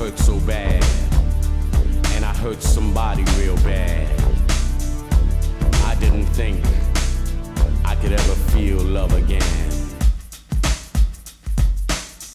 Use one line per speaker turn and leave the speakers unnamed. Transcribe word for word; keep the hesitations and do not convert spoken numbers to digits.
hurt so bad, and I hurt somebody real bad. I didn't think I could ever feel love again.